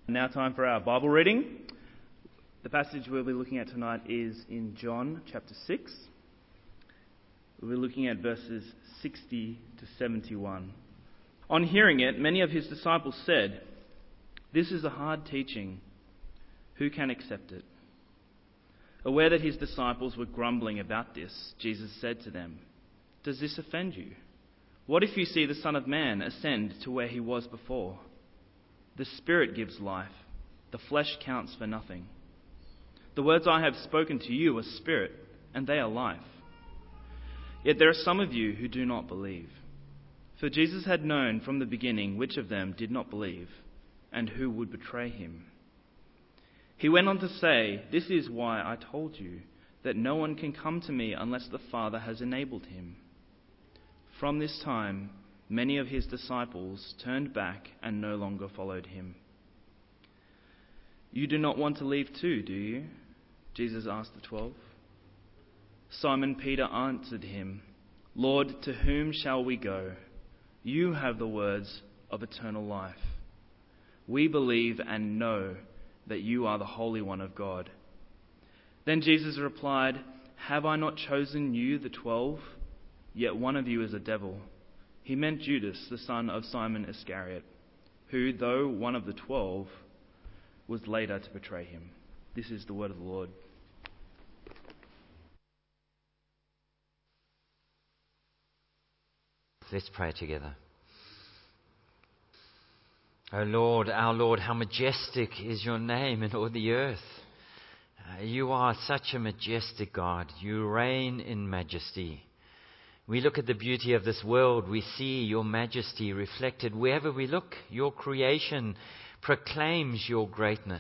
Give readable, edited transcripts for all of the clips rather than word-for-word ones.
Now time for our Bible reading. The passage we'll be looking at tonight is in John chapter 6. We'll be looking at verses 60 to 71. On hearing it, many of his disciples said, "This is a hard teaching. Who can accept it?" Aware that his disciples were grumbling about this, Jesus said to them, "Does this offend you? What if you see the Son of Man ascend to where he was before? The Spirit gives life. The flesh counts for nothing. The words I have spoken to you are spirit, and they are life. Yet there are some of you who do not believe." For Jesus had known from the beginning which of them did not believe, and who would betray him. He went on to say, "This is why I told you that no one can come to me unless the Father has enabled him." From this time, many of his disciples turned back and no longer followed him. "You do not want to leave too, do you?" Jesus asked the 12. Simon Peter answered him, "Lord, to whom shall we go? You have the words of eternal life. We believe and know that you are the Holy One of God." Then Jesus replied, "Have I not chosen you, the 12? Yet one of you is a devil." He meant Judas, the son of Simon Iscariot, who, though one of the 12, was later to betray him. This is the word of the Lord. Let's pray together. O Lord, our Lord, how majestic is your name in all the earth. You are such a majestic God. You reign in majesty. We look at the beauty of this world. We see your majesty reflected wherever we look. Your creation proclaims your greatness.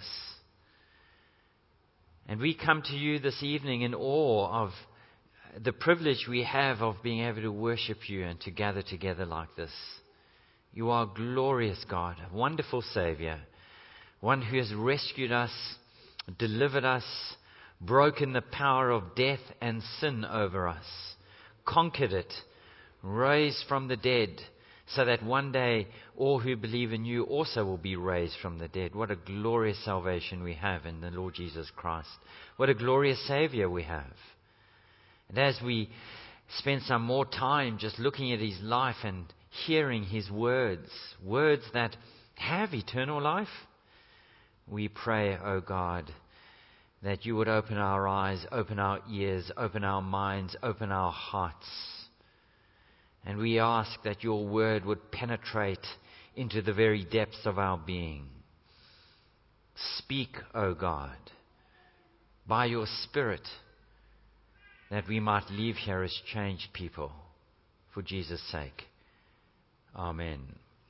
And we come to you this evening in awe of the privilege we have of being able to worship you and to gather together like this. You are glorious God, a wonderful Savior, one who has rescued us, delivered us, broken the power of death and sin over us, conquered it, raised from the dead, so that one day all who believe in you also will be raised from the dead. What a glorious salvation we have in the Lord Jesus Christ. What a glorious Savior we have. And as we spend some more time just looking at his life and hearing his words that have eternal life, we pray, O God, that you would open our eyes, open our ears, open our minds, open our hearts. And we ask that your word would penetrate into the very depths of our being. Speak, O God, by your Spirit, that we might leave here as changed people for Jesus' sake. Amen.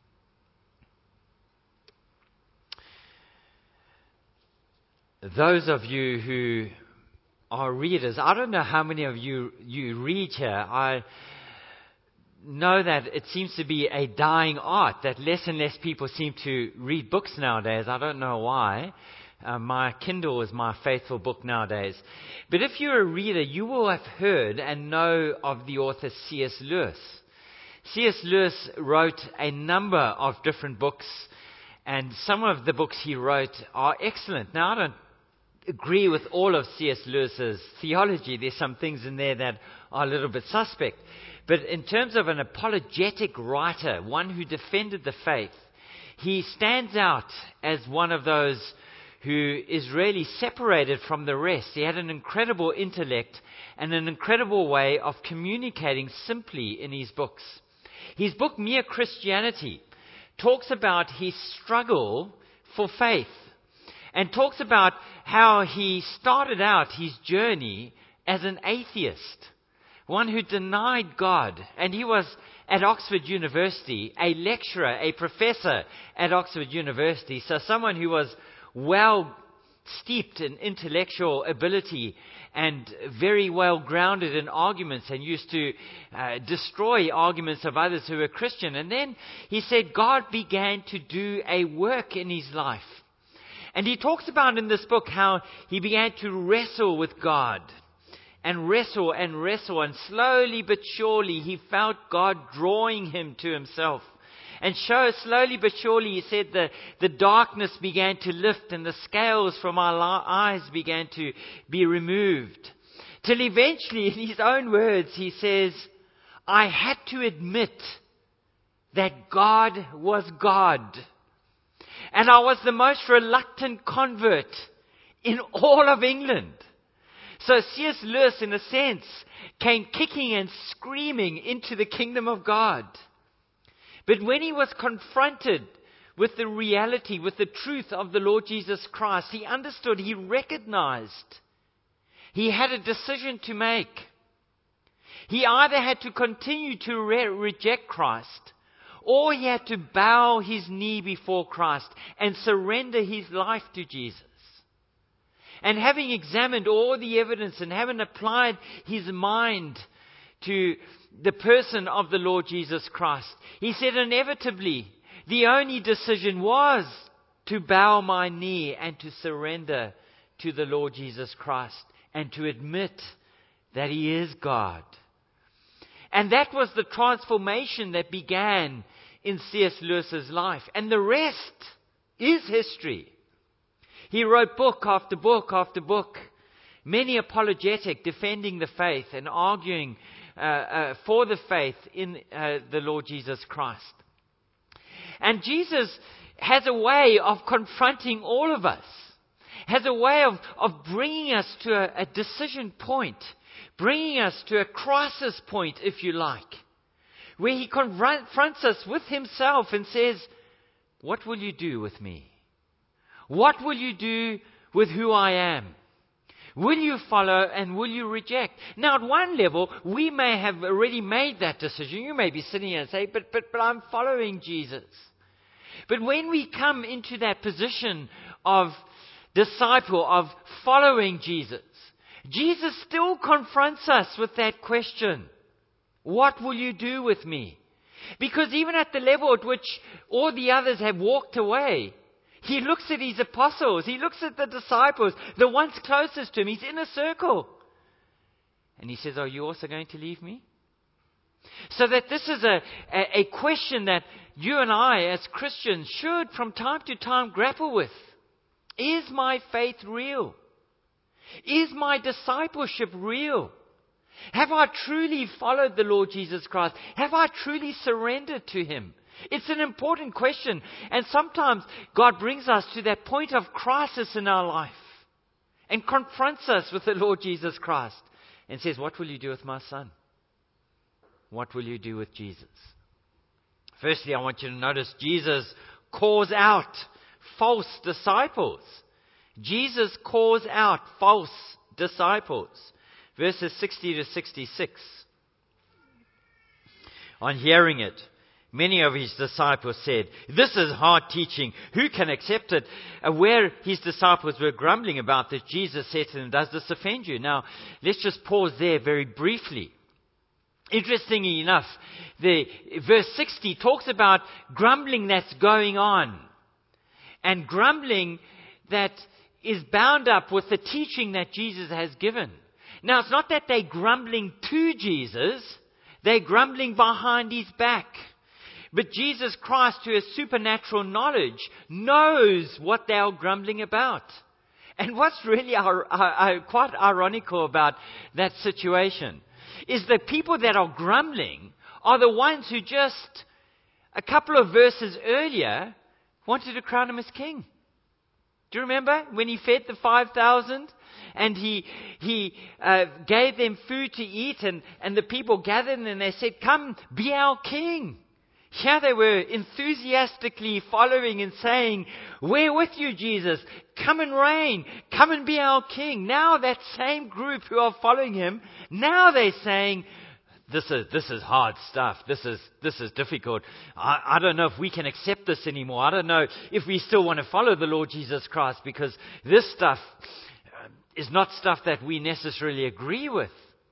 Those of you who are readers, I don't know how many of you read here. I know that it seems to be a dying art, that less and less people seem to read books nowadays. I don't know why. My Kindle is my faithful book nowadays. But if you're a reader, you will have heard and know of the author C.S. Lewis. C.S. Lewis wrote a number of different books, and some of the books he wrote are excellent. Now, I don't agree with all of C.S. Lewis's theology. There's some things in there that are a little bit suspect. But in terms of an apologetic writer, one who defended the faith, he stands out as one of those who is really separated from the rest. He had an incredible intellect and an incredible way of communicating simply in his books. His book, Mere Christianity, talks about his struggle for faith and talks about how he started out his journey as an atheist, one who denied God. And he was at Oxford University, a lecturer, a professor at Oxford University, so someone who was well steeped in intellectual ability and very well grounded in arguments, and used to destroy arguments of others who were Christian. And then he said God began to do a work in his life. And he talks about in this book how he began to wrestle with God. And wrestle, and slowly but surely he felt God drawing him to himself. And slowly but surely, he said, the darkness began to lift and the scales from our eyes began to be removed. Till eventually, in his own words, he says, I had to admit that God was God. And I was the most reluctant convert in all of England. So C.S. Lewis, in a sense, came kicking and screaming into the kingdom of God. But when he was confronted with the reality, with the truth of the Lord Jesus Christ, he understood, he recognized he had a decision to make. He either had to continue to reject Christ, or he had to bow his knee before Christ and surrender his life to Jesus. And having examined all the evidence and having applied his mind to the person of the Lord Jesus Christ, he said inevitably the only decision was to bow my knee and to surrender to the Lord Jesus Christ and to admit that he is God. And that was the transformation that began in C.S. Lewis's life. And the rest is history. He wrote book after book after book, many apologetic, defending the faith and arguing for the faith in the Lord Jesus Christ. And Jesus has a way of confronting all of us, has a way of bringing us to a decision point, bringing us to a crisis point, if you like, where he confronts us with himself and says, what will you do with me? What will you do with who I am? Will you follow and will you reject? Now, at one level, we may have already made that decision. You may be sitting here and say, but I'm following Jesus. But when we come into that position of disciple, of following Jesus, Jesus still confronts us with that question. What will you do with me? Because even at the level at which all the others have walked away, he looks at his apostles, he looks at the disciples, the ones closest to him, he's in a circle. And he says, are you also going to leave me? So that this is a question that you and I as Christians should from time to time grapple with. Is my faith real? Is my discipleship real? Have I truly followed the Lord Jesus Christ? Have I truly surrendered to him? It's an important question. And sometimes God brings us to that point of crisis in our life and confronts us with the Lord Jesus Christ and says, what will you do with my son? What will you do with Jesus? Firstly, I want you to notice Jesus calls out false disciples. Jesus calls out false disciples. Verses 60 to 66. On hearing it, many of his disciples said, this is hard teaching. Who can accept it? Where his disciples were grumbling about this, Jesus said to them, does this offend you? Now, let's just pause there very briefly. Interestingly enough, the verse 60 talks about grumbling that's going on. And grumbling that is bound up with the teaching that Jesus has given. Now, it's not that they're grumbling to Jesus. They're grumbling behind his back. But Jesus Christ, who has supernatural knowledge, knows what they are grumbling about. And what's really quite ironical about that situation is the people that are grumbling are the ones who just a couple of verses earlier wanted to crown him as king. Do you remember when he fed the 5,000 and he gave them food to eat and the people gathered and they said, come, be our king. Here they were enthusiastically following and saying, we're with you, Jesus. Come and reign. Come and be our king. Now that same group who are following him, now they're saying, this is hard stuff. This is difficult. I don't know if we can accept this anymore. I don't know if we still want to follow the Lord Jesus Christ because this stuff is not stuff that we necessarily agree with.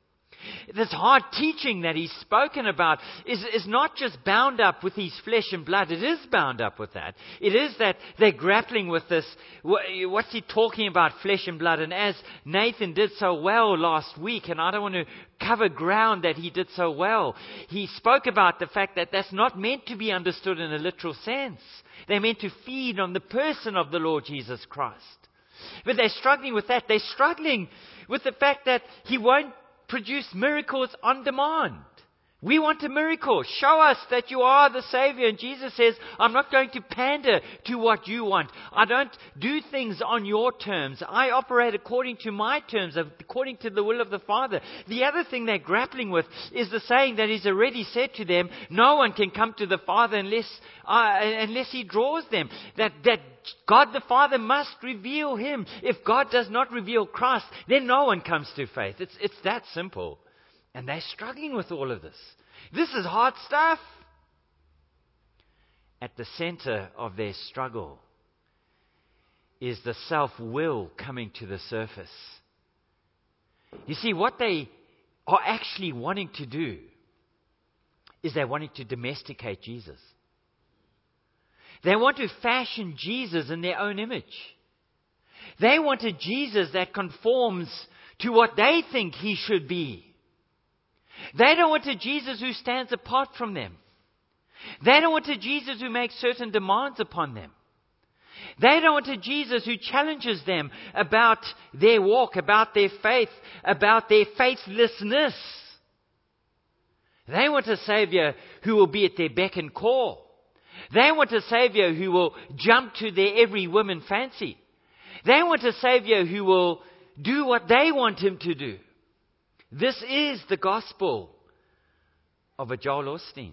This hard teaching that he's spoken about is not just bound up with his flesh and blood. It is bound up with that. It is that they're grappling with this. What's he talking about, flesh and blood? And as Nathan did so well last week, and I don't want to cover ground that he did so well, he spoke about the fact that that's not meant to be understood in a literal sense. They're meant to feed on the person of the Lord Jesus Christ. But they're struggling with that. They're struggling with the fact that he won't produce miracles on demand. We want a miracle. Show us that you are the Savior. And Jesus says, I'm not going to pander to what you want. I don't do things on your terms. I operate according to my terms, according to the will of the Father. The other thing they're grappling with is the saying that he's already said to them, no one can come to the Father unless he draws them. That God the Father must reveal him. If God does not reveal Christ, then no one comes to faith. It's that simple. And they're struggling with all of this. This is hard stuff. At the center of their struggle is the self-will coming to the surface. You see, what they are actually wanting to do is they're wanting to domesticate Jesus. They want to fashion Jesus in their own image. They want a Jesus that conforms to what they think he should be. They don't want a Jesus who stands apart from them. They don't want a Jesus who makes certain demands upon them. They don't want a Jesus who challenges them about their walk, about their faith, about their faithlessness. They want a Savior who will be at their beck and call. They want a Savior who will jump to their every whim and fancy. They want a Savior who will do what they want him to do. This is the gospel of a Joel Osteen,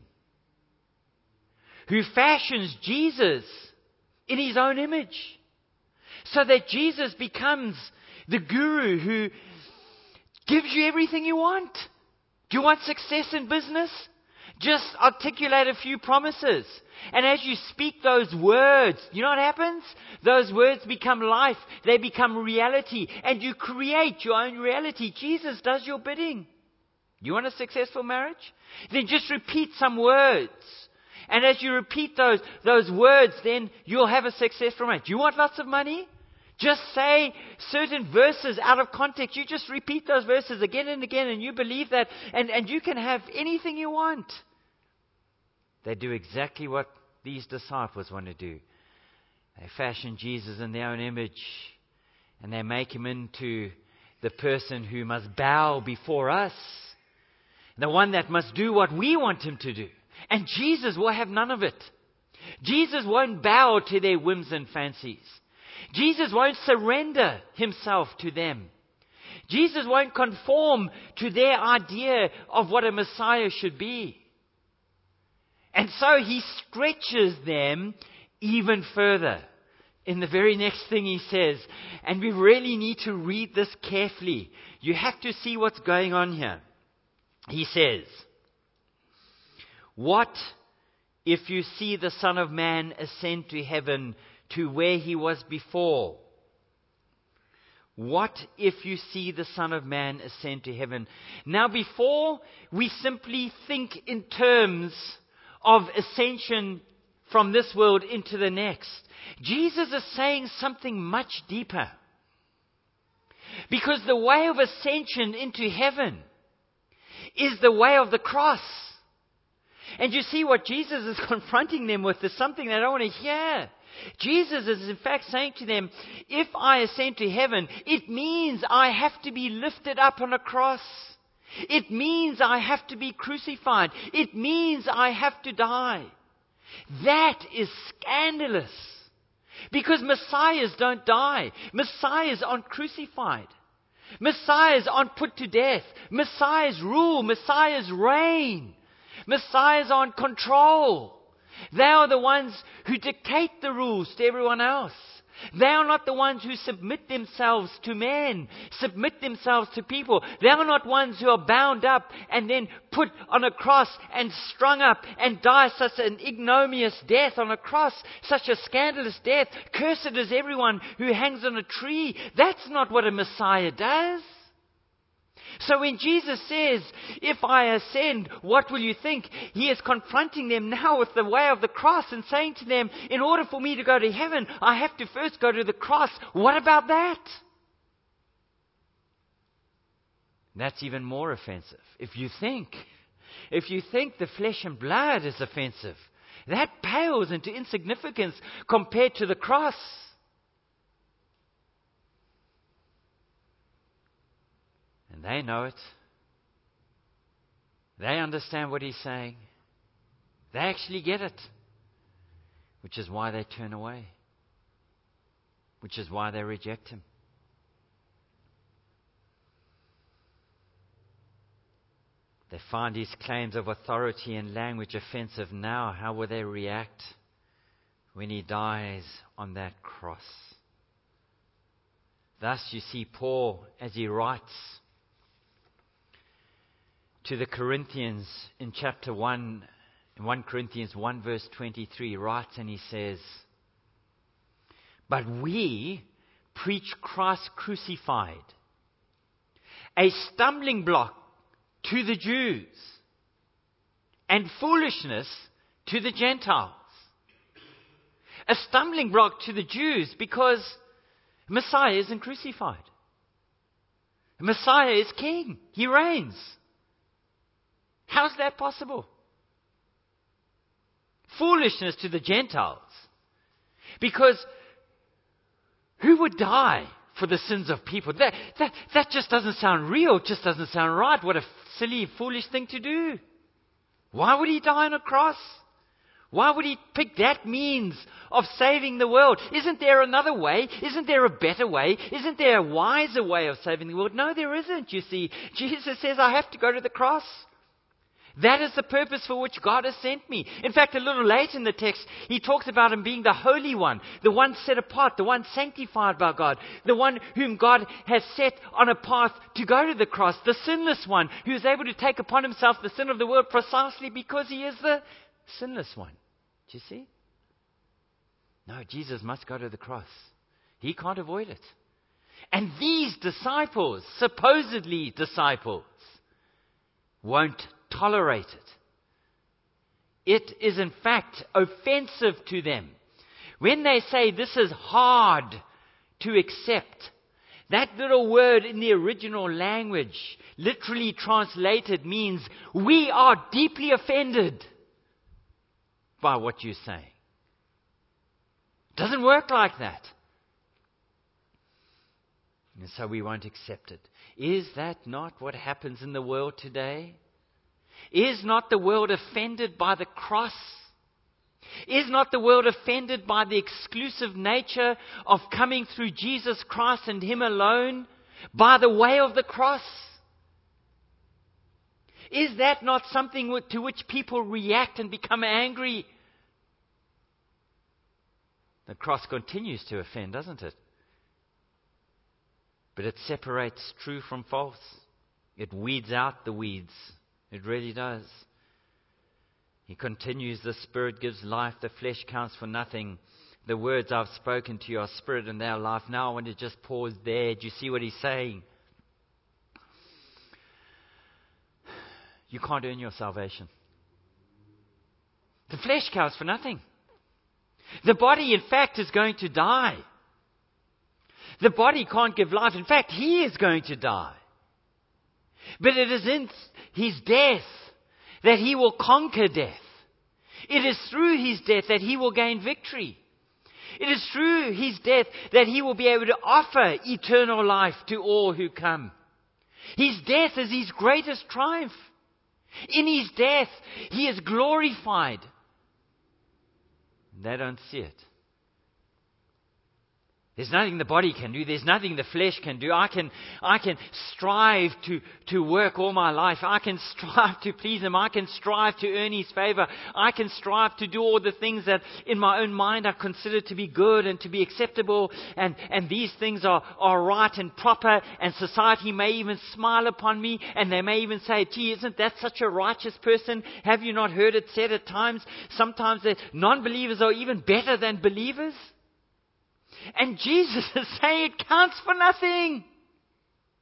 who fashions Jesus in his own image, so that Jesus becomes the guru who gives you everything you want. Do you want success in business? Just articulate a few promises. And as you speak those words, you know what happens? Those words become life. They become reality. And you create your own reality. Jesus does your bidding. You want a successful marriage? Then just repeat some words. And as you repeat those words, then you'll have a successful marriage. You want lots of money? Just say certain verses out of context. You just repeat those verses again and again, and you believe that, and you can have anything you want. They do exactly what these disciples want to do. They fashion Jesus in their own image, and they make him into the person who must bow before us, the one that must do what we want him to do. And Jesus will have none of it. Jesus won't bow to their whims and fancies. Jesus won't surrender himself to them. Jesus won't conform to their idea of what a Messiah should be. And so he stretches them even further. In the very next thing he says, and we really need to read this carefully. You have to see what's going on here. He says, "What if you see the Son of Man ascend to heaven to where he was before?" What if you see the Son of Man ascend to heaven? Now, before we simply think in terms of ascension from this world into the next, Jesus is saying something much deeper. Because the way of ascension into heaven is the way of the cross. And you see, what Jesus is confronting them with is something they don't want to hear. Jesus is in fact saying to them, if I ascend to heaven, it means I have to be lifted up on a cross. It means I have to be crucified. It means I have to die. That is scandalous. Because Messiahs don't die. Messiahs aren't crucified. Messiahs aren't put to death. Messiahs rule. Messiahs reign. Messiahs are in control. They are the ones who dictate the rules to everyone else. They are not the ones who submit themselves to men, submit themselves to people. They are not ones who are bound up and then put on a cross and strung up and die such an ignominious death on a cross, such a scandalous death. Cursed is everyone who hangs on a tree. That's not what a Messiah does. So when Jesus says, if I ascend, what will you think? He is confronting them now with the way of the cross and saying to them, in order for me to go to heaven, I have to first go to the cross. What about that? That's even more offensive. If you think the flesh and blood is offensive, that pales into insignificance compared to the cross. And they know it. They understand what he's saying. They actually get it. Which is why they turn away. Which is why they reject him. They find his claims of authority and language offensive now. How will they react when he dies on that cross? Thus you see Paul, as he writes to the Corinthians in chapter 1, in 1 Corinthians 1 verse 23, writes and he says, but we preach Christ crucified, a stumbling block to the Jews and foolishness to the Gentiles. A stumbling block to the Jews because Messiah isn't crucified. Messiah is king. He reigns. How's that possible? Foolishness to the Gentiles. Because who would die for the sins of people? That just doesn't sound real. It just doesn't sound right. What a silly, foolish thing to do. Why would he die on a cross? Why would he pick that means of saving the world? Isn't there another way? Isn't there a better way? Isn't there a wiser way of saving the world? No, there isn't, you see. Jesus says, I have to go to the cross. That is the purpose for which God has sent me. In fact, a little later in the text, he talks about him being the Holy One, the one set apart, the one sanctified by God, the one whom God has set on a path to go to the cross, the sinless one, who is able to take upon himself the sin of the world precisely because he is the sinless one. Do you see? No, Jesus must go to the cross. He can't avoid it. And these disciples, supposedly disciples, won't tolerate it. It is in fact offensive to them. When they say this is hard to accept, that little word in the original language, literally translated, means we are deeply offended by what you're saying. It doesn't work like that. And so we won't accept it. Is that not what happens in the world today? Is not the world offended by the cross? Is not the world offended by the exclusive nature of coming through Jesus Christ and Him alone, by the way of the cross? Is that not something to which people react and become angry? The cross continues to offend, doesn't it? But it separates true from false. It weeds out the weeds. It really does. He continues, the Spirit gives life, the flesh counts for nothing. The words I've spoken to you are spirit and they are life. Now I want to just pause there. Do you see what he's saying? You can't earn your salvation. The flesh counts for nothing. The body, in fact, is going to die. The body can't give life. In fact, he is going to die. But it is in his death that he will conquer death. It is through his death that he will gain victory. It is through his death that he will be able to offer eternal life to all who come. His death is his greatest triumph. In his death, he is glorified. They don't see it. There's nothing the body can do. There's nothing the flesh can do. I can strive to work all my life. I can strive to please Him. I can strive to earn His favor. I can strive to do all the things that in my own mind I consider to be good and to be acceptable. And these things are right and proper. And society may even smile upon me. And they may even say, gee, isn't that such a righteous person? Have you not heard it said at times? Sometimes that non-believers are even better than believers. And Jesus is saying it counts for nothing.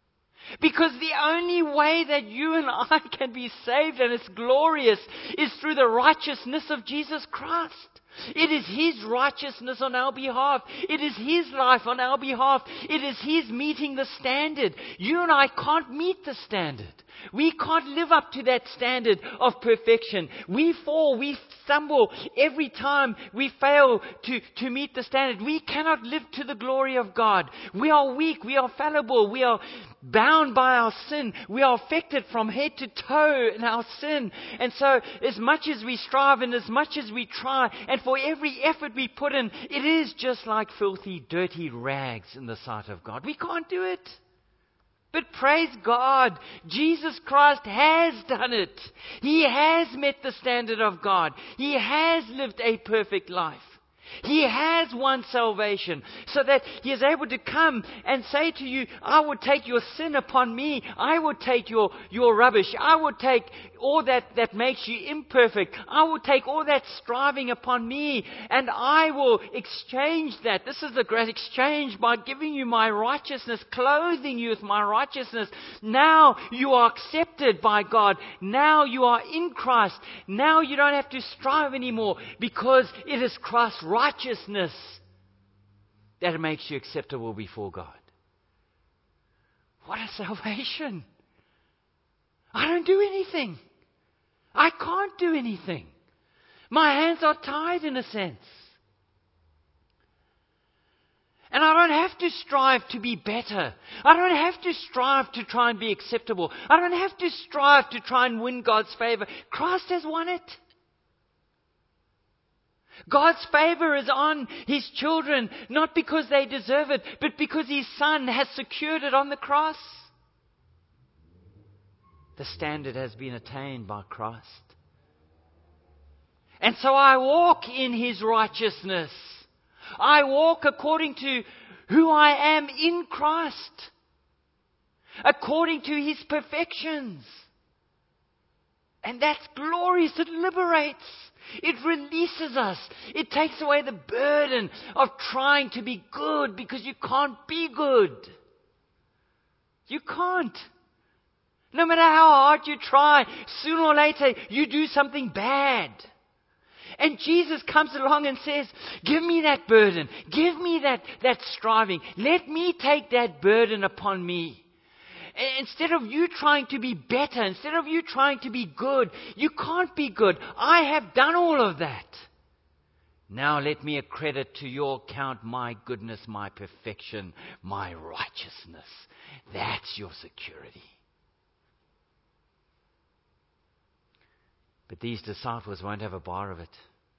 Because the only way that you and I can be saved, and it's glorious, is through the righteousness of Jesus Christ. It is His righteousness on our behalf. It is His life on our behalf. It is His meeting the standard. You and I can't meet the standard. We can't live up to that standard of perfection. We fall, we stumble every time we fail to meet the standard. We cannot live to the glory of God. We are weak, we are fallible, we are bound by our sin. We are affected from head to toe in our sin. And so as much as we strive and as much as we try, and for every effort we put in, it is just like filthy, dirty rags in the sight of God. We can't do it. But praise God, Jesus Christ has done it. He has met the standard of God. He has lived a perfect life. He has won salvation so that He is able to come and say to you, I will take your sin upon me. I will take your rubbish. I will take all that makes you imperfect. I will take all that striving upon me, and I will exchange that. This is the great exchange by giving you my righteousness, clothing you with my righteousness. Now you are accepted by God. Now you are in Christ. Now you don't have to strive anymore, because it is Christ's righteousness that makes you acceptable before God. What a salvation! I don't do anything. I can't do anything. My hands are tied in a sense. And I don't have to strive to be better. I don't have to strive to try and be acceptable. I don't have to strive to try and win God's favor. Christ has won it. God's favor is on His children, not because they deserve it, but because His Son has secured it on the cross. The standard has been attained by Christ. And so I walk in His righteousness. I walk according to who I am in Christ, according to His perfections. And that's glorious. It liberates. It releases us. It takes away the burden of trying to be good, because you can't be good. You can't. No matter how hard you try, sooner or later you do something bad. And Jesus comes along and says, give me that burden. Give me that striving. Let me take that burden upon me. Instead of you trying to be better, instead of you trying to be good, you can't be good. I have done all of that. Now let me accredit to your account my goodness, my perfection, my righteousness. That's your security. But these disciples won't have a bar of it.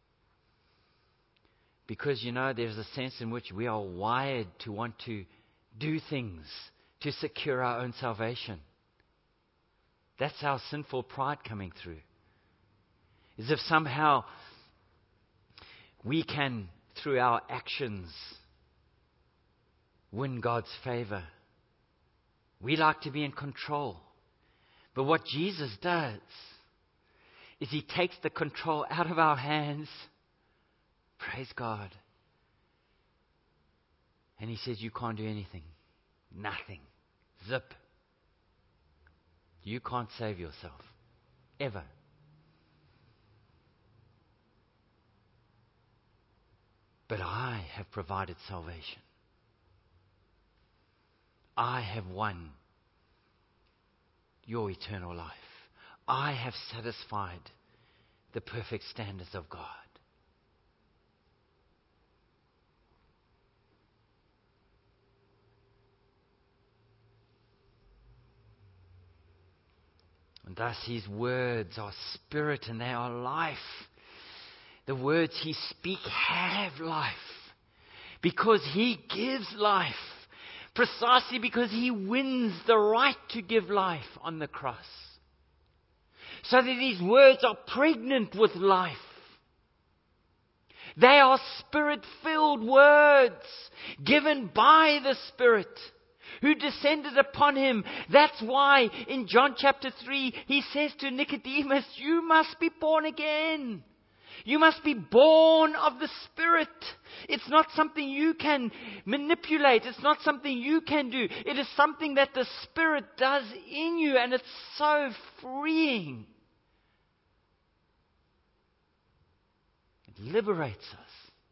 Because, there's a sense in which we are wired to want to do things to secure our own salvation. That's our sinful pride coming through. As if somehow we can, through our actions, win God's favor. We like to be in control. But what Jesus does is He takes the control out of our hands. Praise God. And He says, you can't do anything. Nothing. Zip. You can't save yourself. Ever. But I have provided salvation. I have won your eternal life. I have satisfied the perfect standards of God. And thus His words are spirit and they are life. The words He speaks have life. Because He gives life. Precisely because He wins the right to give life on the cross. So that His words are pregnant with life. They are Spirit-filled words given by the Spirit who descended upon Him. That's why in John chapter 3 He says to Nicodemus, you must be born again. You must be born of the Spirit. It's not something you can manipulate. It's not something you can do. It is something that the Spirit does in you, and it's so freeing. It liberates us.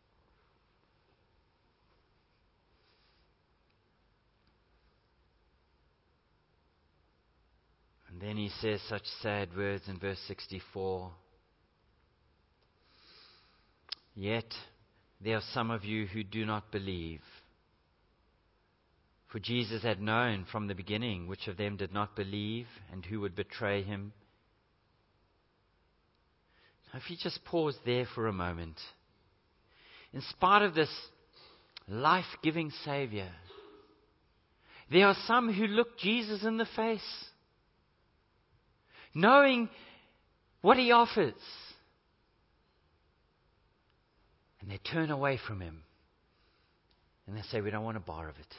And then he says such sad words in verse 64. Yet there are some of you who do not believe. For Jesus had known from the beginning which of them did not believe and who would betray him. Now, if you just pause there for a moment. In spite of this life-giving Savior, there are some who look Jesus in the face, knowing what he offers, and they turn away from him. And they say, we don't want a bar of it.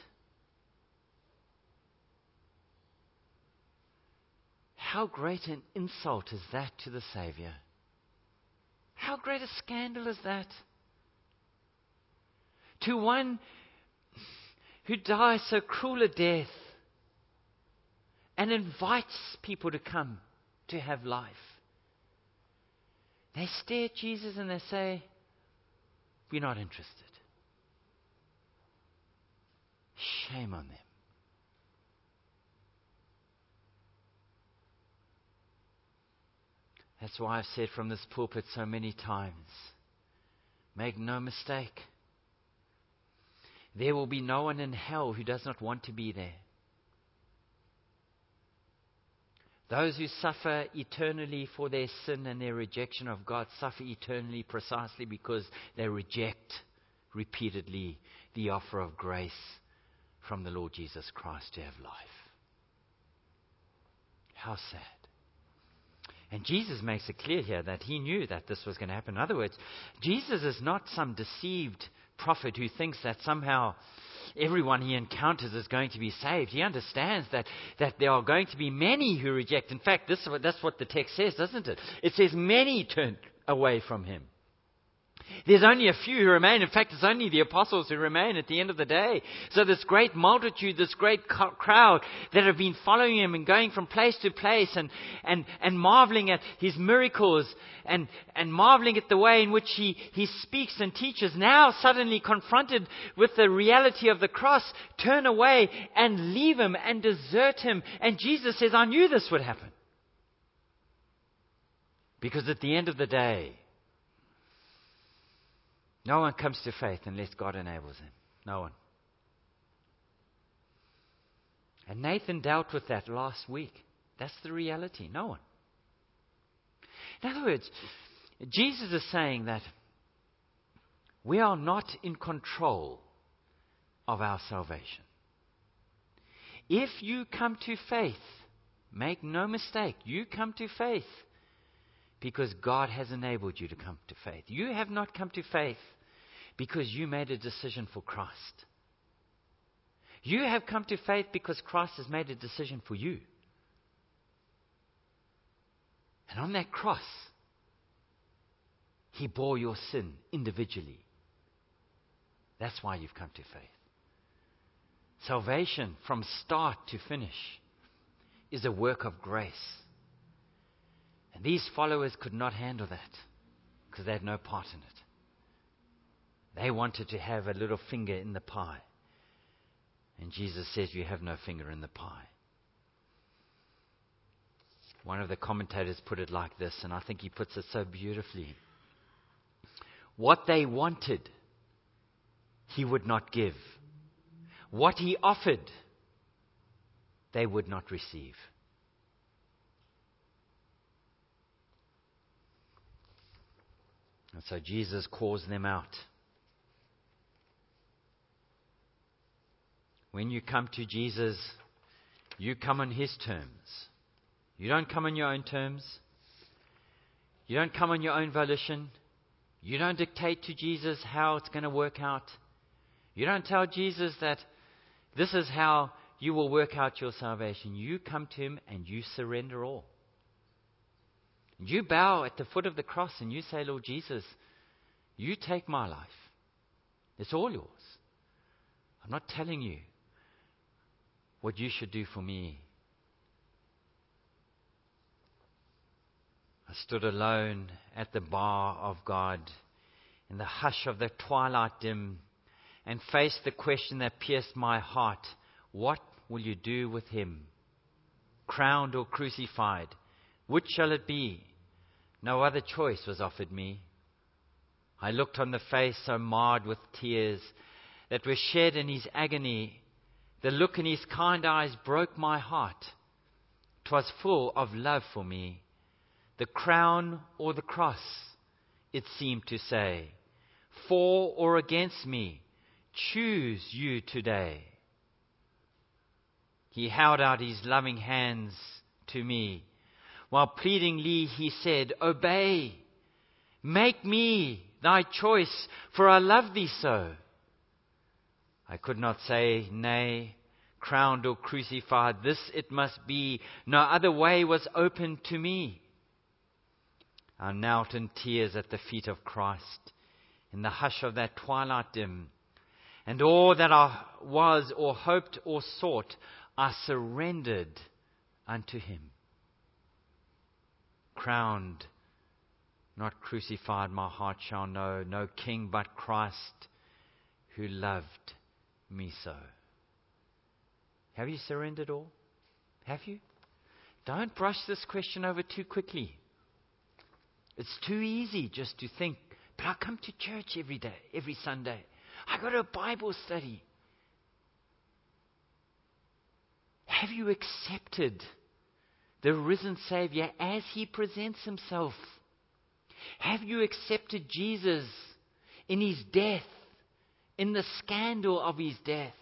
How great an insult is that to the Savior? How great a scandal is that? To one who dies so cruel a death and invites people to come to have life. They stare at Jesus and they say, we're not interested. Shame on them. That's why I've said from this pulpit so many times, make no mistake, there will be no one in hell who does not want to be there. Those who suffer eternally for their sin and their rejection of God suffer eternally precisely because they reject repeatedly the offer of grace from the Lord Jesus Christ to have life. How sad. And Jesus makes it clear here that he knew that this was going to happen. In other words, Jesus is not some deceived prophet who thinks that somehow everyone he encounters is going to be saved. He understands that there are going to be many who reject. In fact, that's what the text says, doesn't it? It says many turned away from him. There's only a few who remain. In fact, it's only the apostles who remain at the end of the day. So this great multitude, this great crowd that have been following him and going from place to place and marveling at his miracles and marveling at the way in which he speaks and teaches, now suddenly confronted with the reality of the cross, turn away and leave him and desert him. And Jesus says, I knew this would happen. Because at the end of the day, no one comes to faith unless God enables him. No one. And Nathan dealt with that last week. That's the reality. No one. In other words, Jesus is saying that we are not in control of our salvation. If you come to faith, make no mistake, you come to faith because God has enabled you to come to faith. You have not come to faith because you made a decision for Christ. You have come to faith because Christ has made a decision for you. And on that cross, he bore your sin individually. That's why you've come to faith. Salvation from start to finish is a work of grace. And these followers could not handle that because they had no part in it. They wanted to have a little finger in the pie. And Jesus says, you have no finger in the pie. One of the commentators put it like this, and I think he puts it so beautifully. What they wanted, he would not give. What he offered, they would not receive. And so Jesus calls them out. When you come to Jesus, you come on his terms. You don't come on your own terms. You don't come on your own volition. You don't dictate to Jesus how it's going to work out. You don't tell Jesus that this is how you will work out your salvation. You come to him and you surrender all. And you bow at the foot of the cross and you say, Lord Jesus, you take my life. It's all yours. I'm not telling you what you should do for me. I stood alone at the bar of God in the hush of the twilight dim and faced the question that pierced my heart. What will you do with him? Crowned or crucified? Which shall it be? No other choice was offered me. I looked on the face so marred with tears that were shed in his agony. The look in his kind eyes broke my heart. 'Twas full of love for me. The crown or the cross, it seemed to say. For or against me, choose you today. He held out his loving hands to me, while pleadingly he said, obey, make me thy choice, for I love thee so. I could not say nay, crowned or crucified, this it must be, no other way was open to me. I knelt in tears at the feet of Christ, in the hush of that twilight dim, and all that I was or hoped or sought, I surrendered unto him. Crowned, not crucified, my heart shall know, no king but Christ, who loved me so. Have you surrendered all? Have you? Don't brush this question over too quickly. It's too easy just to think, but I come to church every day, every Sunday. I go to a Bible study. Have you accepted the risen Savior as he presents himself? Have you accepted Jesus in his death, in the scandal of his death?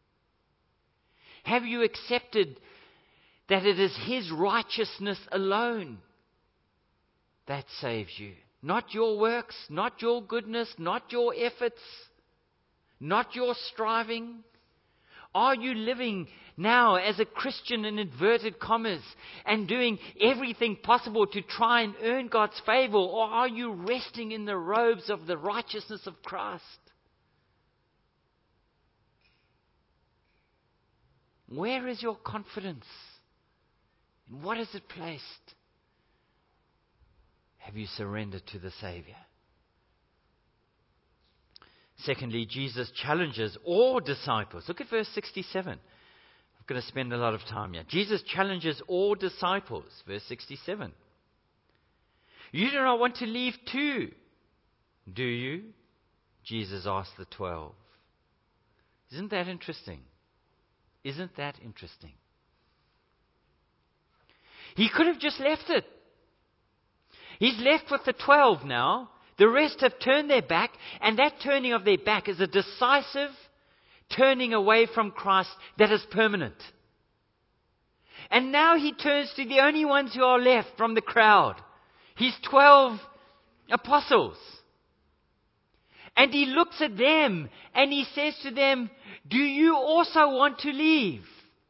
Have you accepted that it is his righteousness alone that saves you? Not your works, not your goodness, not your efforts, not your striving. Are you living now as a Christian in inverted commas and doing everything possible to try and earn God's favor? Or are you resting in the robes of the righteousness of Christ? Where is your confidence? In what is it placed? Have you surrendered to the Savior? Secondly, Jesus challenges all disciples. Look at verse 67. I'm going to spend a lot of time here. Jesus challenges all disciples. Verse 67. You do not want to leave too, do you? Jesus asked the 12. Isn't that interesting? Isn't that interesting? He could have just left it. He's left with the 12 now. The rest have turned their back, and that turning of their back is a decisive turning away from Christ that is permanent. And now he turns to the only ones who are left from the crowd, his 12 apostles. And he looks at them and he says to them, do you also want to leave?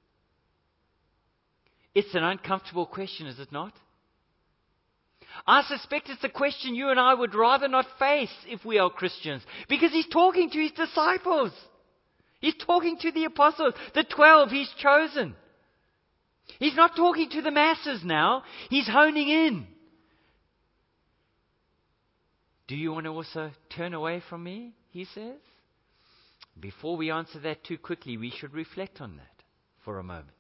It's an uncomfortable question, is it not? I suspect it's a question you and I would rather not face if we are Christians. Because he's talking to his disciples. He's talking to the apostles, the 12 he's chosen. He's not talking to the masses now. He's honing in. Do you want to also turn away from me? He says. Before we answer that too quickly, we should reflect on that for a moment.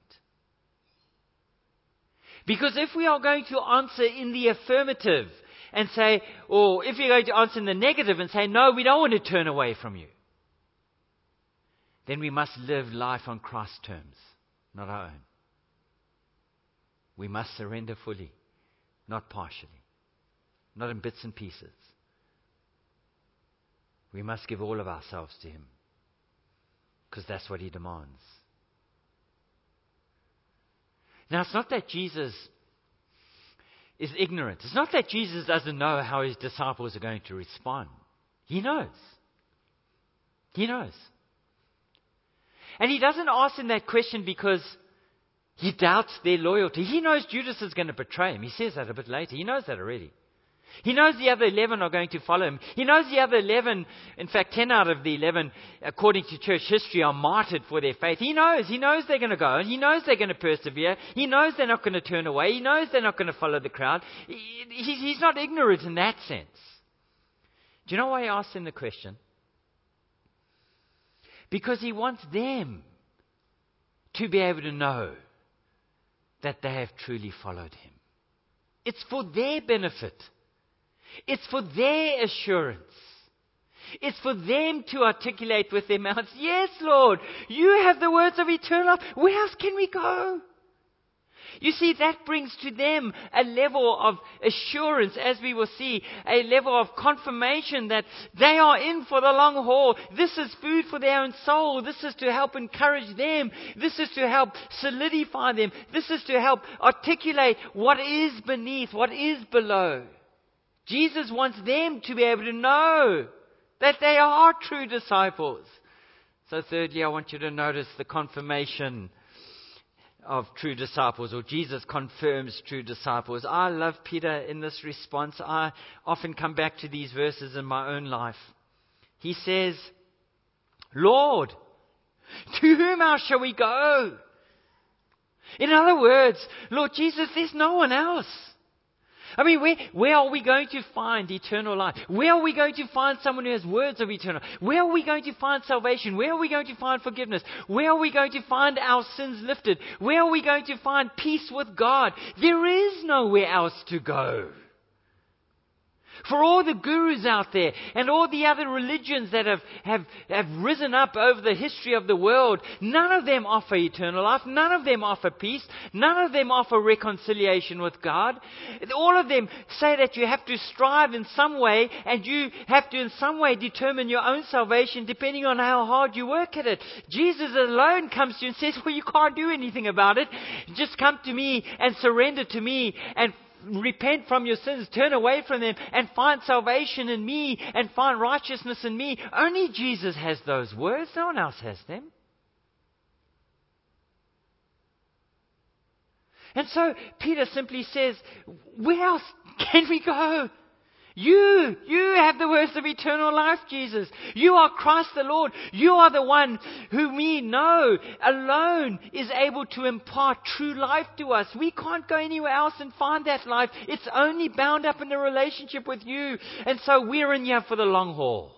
Because if we are going to answer in the affirmative and say, or if you're going to answer in the negative and say, no, we don't want to turn away from you, then we must live life on Christ's terms, not our own. We must surrender fully, not partially, not in bits and pieces. We must give all of ourselves to Him, because that's what He demands. Now, it's not that Jesus is ignorant. It's not that Jesus doesn't know how His disciples are going to respond. He knows. He knows. And He doesn't ask them that question because He doubts their loyalty. He knows Judas is going to betray him. He says that a bit later. He knows that already. He knows the other 11 are going to follow him. He knows the other 11, in fact 10 out of the 11, according to church history, are martyred for their faith. He knows they're going to go. He knows they're going to persevere. He knows they're not going to turn away. He knows they're not going to follow the crowd. He's not ignorant in that sense. Do you know why he asked them the question? Because he wants them to be able to know that they have truly followed him. It's for their benefit. It's for their assurance. It's for them to articulate with their mouths, yes, Lord, you have the words of eternal life. Where else can we go? You see, that brings to them a level of assurance, as we will see, a level of confirmation that they are in for the long haul. This is food for their own soul. This is to help encourage them. This is to help solidify them. This is to help articulate what is beneath, what is below. Jesus wants them to be able to know that they are true disciples. So thirdly, I want you to notice the confirmation of true disciples, or Jesus confirms true disciples. I love Peter in this response. I often come back to these verses in my own life. He says, Lord, to whom else shall we go? In other words, Lord Jesus, there's no one else. I mean, where are we going to find eternal life? Where are we going to find someone who has words of eternal life? Where are we going to find salvation? Where are we going to find forgiveness? Where are we going to find our sins lifted? Where are we going to find peace with God? There is nowhere else to go. For all the gurus out there and all the other religions that have risen up over the history of the world, none of them offer eternal life. None of them offer peace. None of them offer reconciliation with God. All of them say that you have to strive in some way, and you have to in some way determine your own salvation depending on how hard you work at it. Jesus alone comes to you and says, well, you can't do anything about it. Just come to me and surrender to me and repent from your sins, turn away from them, and find salvation in me, and find righteousness in me. Only Jesus has those words. No one else has them. And so Peter simply says, where else can we go? You have the words of eternal life, Jesus. You are Christ the Lord. You are the one who we know alone is able to impart true life to us. We can't go anywhere else and find that life. It's only bound up in a relationship with you. And so we're in here for the long haul.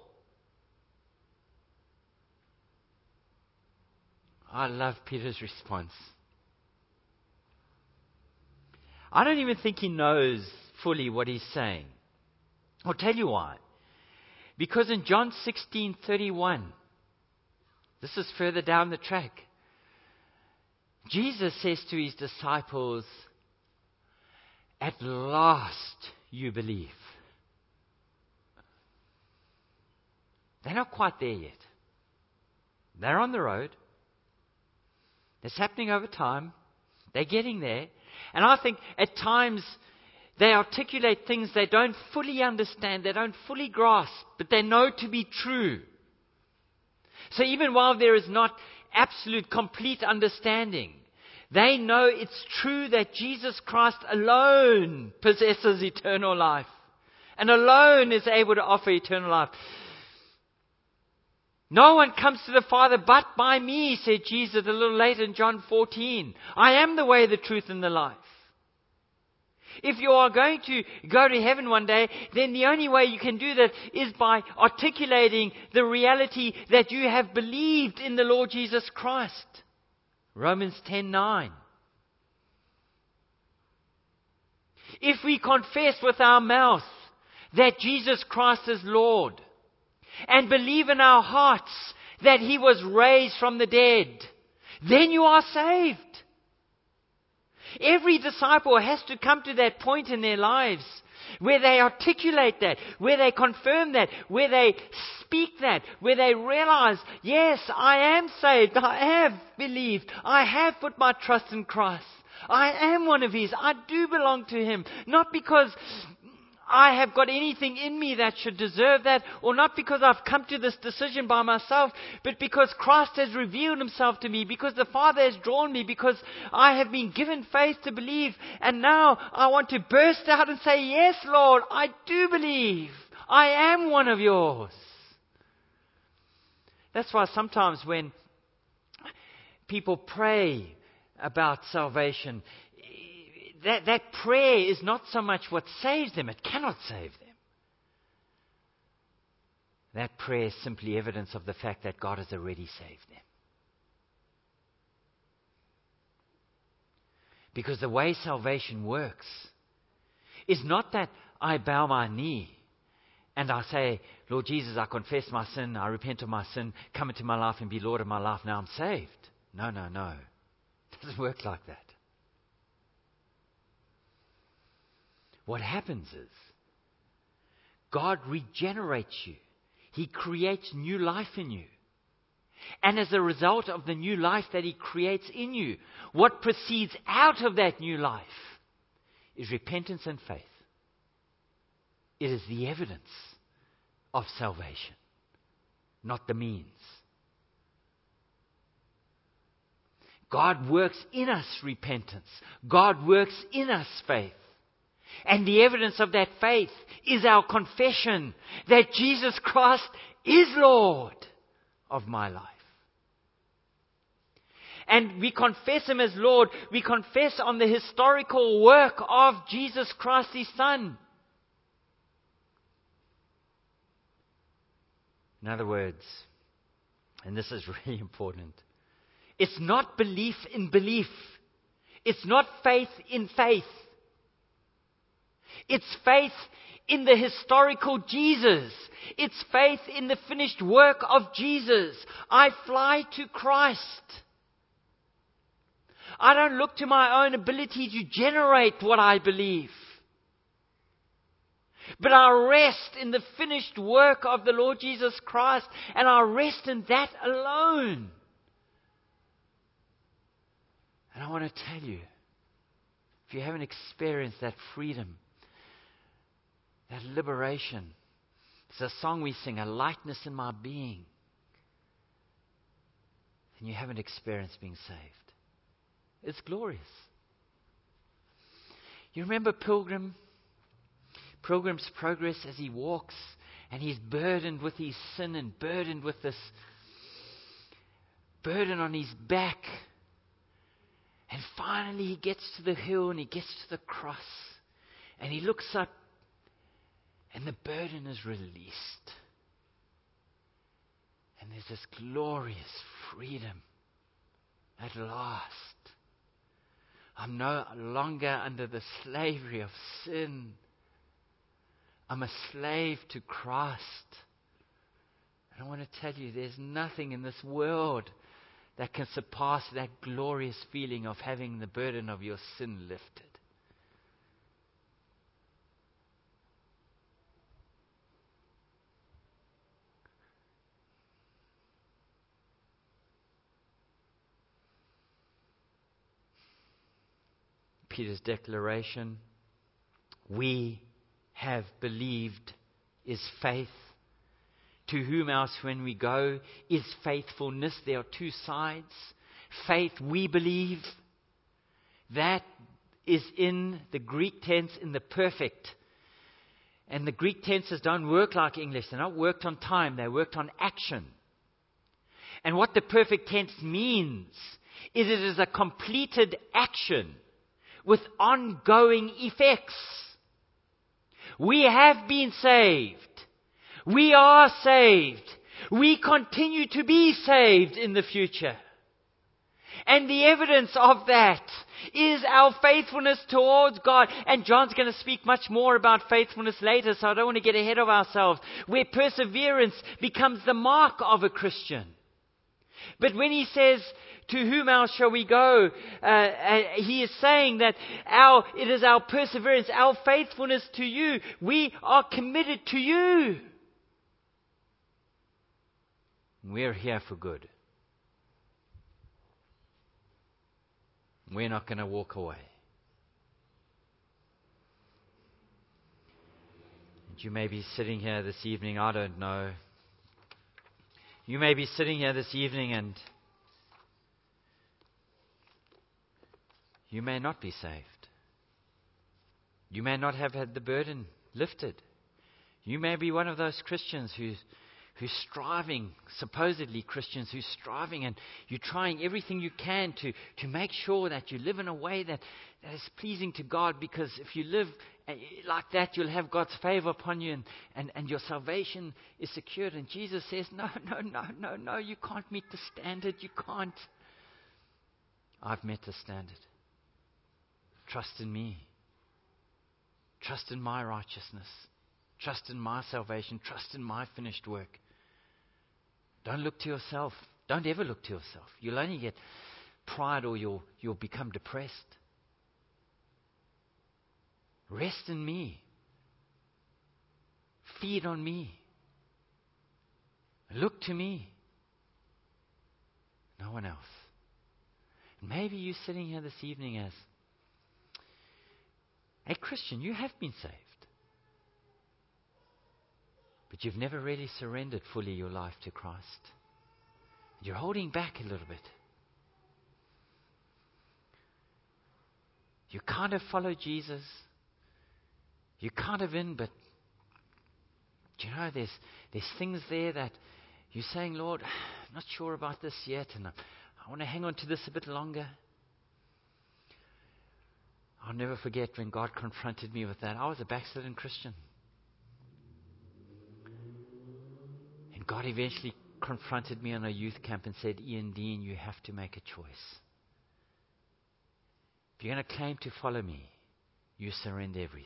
I love Peter's response. I don't even think he knows fully what he's saying. I'll tell you why. Because in John 16:31, this is further down the track, Jesus says to his disciples, at last you believe. They're not quite there yet. They're on the road. It's happening over time. They're getting there. And I think at times they articulate things they don't fully understand, they don't fully grasp, but they know to be true. So even while there is not absolute, complete understanding, they know it's true that Jesus Christ alone possesses eternal life and alone is able to offer eternal life. No one comes to the Father but by me, said Jesus a little later in John 14. I am the way, the truth, and the life. If you are going to go to heaven one day, then the only way you can do that is by articulating the reality that you have believed in the Lord Jesus Christ. Romans 10:9. If we confess with our mouth that Jesus Christ is Lord and believe in our hearts that He was raised from the dead, then you are saved. Every disciple has to come to that point in their lives where they articulate that, where they confirm that, where they speak that, where they realize, yes, I am saved, I have believed, I have put my trust in Christ. I am one of His, I do belong to Him. Not because I have got anything in me that should deserve that, or not because I've come to this decision by myself, but because Christ has revealed himself to me, because the Father has drawn me, because I have been given faith to believe, and now I want to burst out and say, yes, Lord, I do believe. I am one of yours. That's why sometimes when people pray about salvation, that prayer is not so much what saves them. It cannot save them. That prayer is simply evidence of the fact that God has already saved them. Because the way salvation works is not that I bow my knee and I say, Lord Jesus, I confess my sin, I repent of my sin, come into my life and be Lord of my life, now I'm saved. No. It doesn't work like that. What happens is, God regenerates you. He creates new life in you. And as a result of the new life that He creates in you, what proceeds out of that new life is repentance and faith. It is the evidence of salvation, not the means. God works in us repentance. God works in us faith. And the evidence of that faith is our confession that Jesus Christ is Lord of my life. And we confess Him as Lord. We confess on the historical work of Jesus Christ, His Son. In other words, and this is really important, it's not belief in belief. It's not faith in faith. It's faith in the historical Jesus. It's faith in the finished work of Jesus. I fly to Christ. I don't look to my own ability to generate what I believe. But I rest in the finished work of the Lord Jesus Christ, and I rest in that alone. And I want to tell you, if you haven't experienced that freedom, that liberation, it's a song we sing, a lightness in my being, and you haven't experienced being saved. It's glorious. You remember Pilgrim's progress as he walks, and he's burdened with his sin and burdened with this burden on his back. And finally he gets to the hill and he gets to the cross. And he looks up and the burden is released. And there's this glorious freedom at last. I'm no longer under the slavery of sin. I'm a slave to Christ. And I want to tell you, there's nothing in this world that can surpass that glorious feeling of having the burden of your sin lifted. Peter's declaration, we have believed, is faith. To whom else when we go is faithfulness. There are two sides. Faith, we believe. That is in the Greek tense, in the perfect. And the Greek tenses don't work like English. They're not worked on time. They're worked on action. And what the perfect tense means is it is a completed action with ongoing effects. We have been saved. We are saved. We continue to be saved in the future. And the evidence of that is our faithfulness towards God. And John's going to speak much more about faithfulness later, so I don't want to get ahead of ourselves. Where perseverance becomes the mark of a Christian. But when he says, to whom else shall we go? He is saying that it is our perseverance, our faithfulness to you. We are committed to you. We're here for good. We're not going to walk away. you may be sitting here this evening, I don't know. You may be sitting here this evening and you may not be saved. You may not have had the burden lifted. You may be one of those Christians who's striving, supposedly Christians who's striving, and you're trying everything you can to make sure that you live in a way that is pleasing to God, because if you live like that, you'll have God's favor upon you and your salvation is secured. And Jesus says, no, you can't meet the standard. You can't. I've met the standard. Trust in me. Trust in my righteousness. Trust in my salvation. Trust in my finished work. Don't look to yourself. Don't ever look to yourself. You'll only get pride, or you'll become depressed. Rest in me. Feed on me. Look to me. No one else. Maybe you're sitting here this evening as a Christian. You have been saved. But you've never really surrendered fully your life to Christ. You're holding back a little bit. You kind of follow Jesus. You're kind of in, but there's things there that you're saying, Lord, I'm not sure about this yet, and I want to hang on to this a bit longer. I'll never forget when God confronted me with that. I was a backslidden Christian. And God eventually confronted me on a youth camp and said, Ian Dean, you have to make a choice. If you're going to claim to follow me, you surrender everything.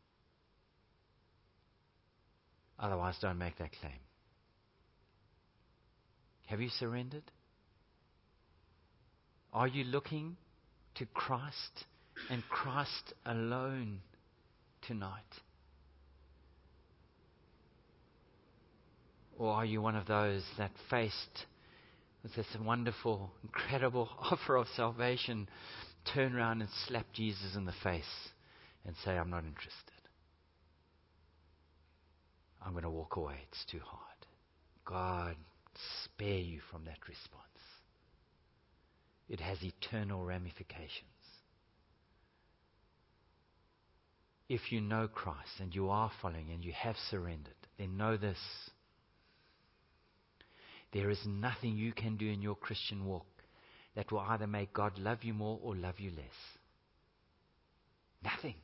Otherwise, don't make that claim. Have you surrendered? Are you looking to Christ and Christ alone tonight? Or are you one of those that faced with this wonderful, incredible offer of salvation, turn around and slap Jesus in the face and say, I'm not interested. I'm going to walk away. It's too hard. God, spare you from that response. It has eternal ramifications. If you know Christ and you are following and you have surrendered, then know this. There is nothing you can do in your Christian walk that will either make God love you more or love you less. Nothing.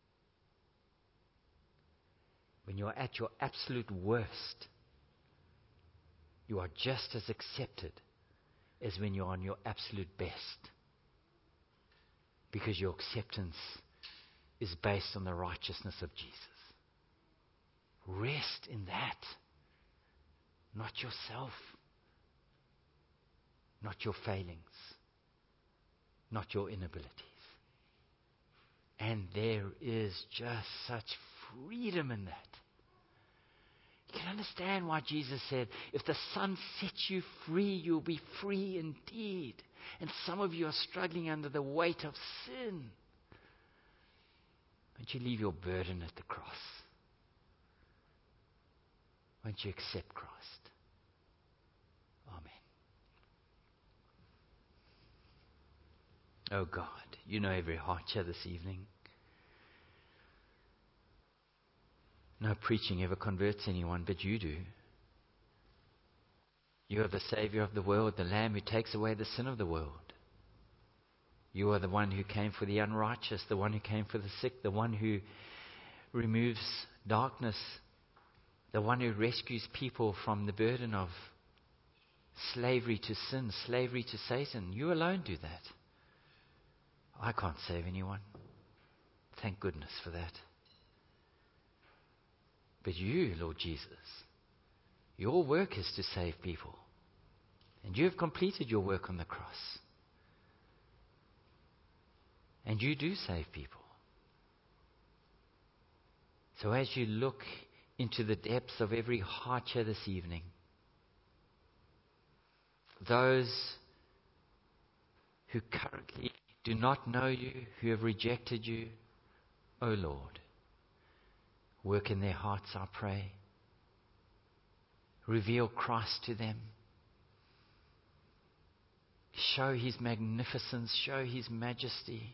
When you're at your absolute worst, you are just as accepted as when you're on your absolute best. Because your acceptance is based on the righteousness of Jesus. Rest in that. Not yourself. Not your failings. Not your inabilities. And there is just such freedom in that. You can understand why Jesus said, if the Son sets you free, you'll be free indeed. And some of you are struggling under the weight of sin. Won't you leave your burden at the cross? Won't you accept Christ? Amen. Oh God, you know every heart here this evening. No preaching ever converts anyone, but you do. You are the Savior of the world, the Lamb who takes away the sin of the world. You are the one who came for the unrighteous, the one who came for the sick, the one who removes darkness, the one who rescues people from the burden of slavery to sin, slavery to Satan. You alone do that. I can't save anyone. Thank goodness for that. But you, Lord Jesus, your work is to save people. And you have completed your work on the cross. And you do save people. So as you look into the depths of every heart here this evening, those who currently do not know you, who have rejected you, oh Lord, Work in their hearts, I pray. Reveal Christ to them. Show His magnificence, show His majesty.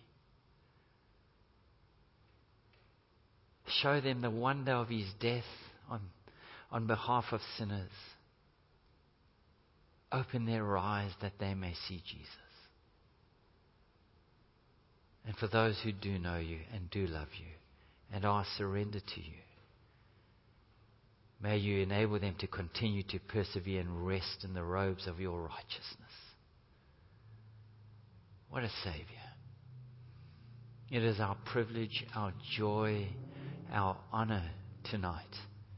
Show them the wonder of His death on behalf of sinners. Open their eyes that they may see Jesus. And for those who do know You and do love You and are surrendered to You, may You enable them to continue to persevere and rest in the robes of Your righteousness. What a Savior. It is our privilege, our joy, our honor tonight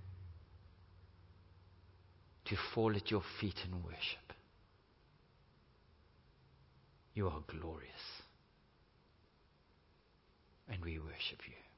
to fall at Your feet and worship. You are glorious, and we worship You.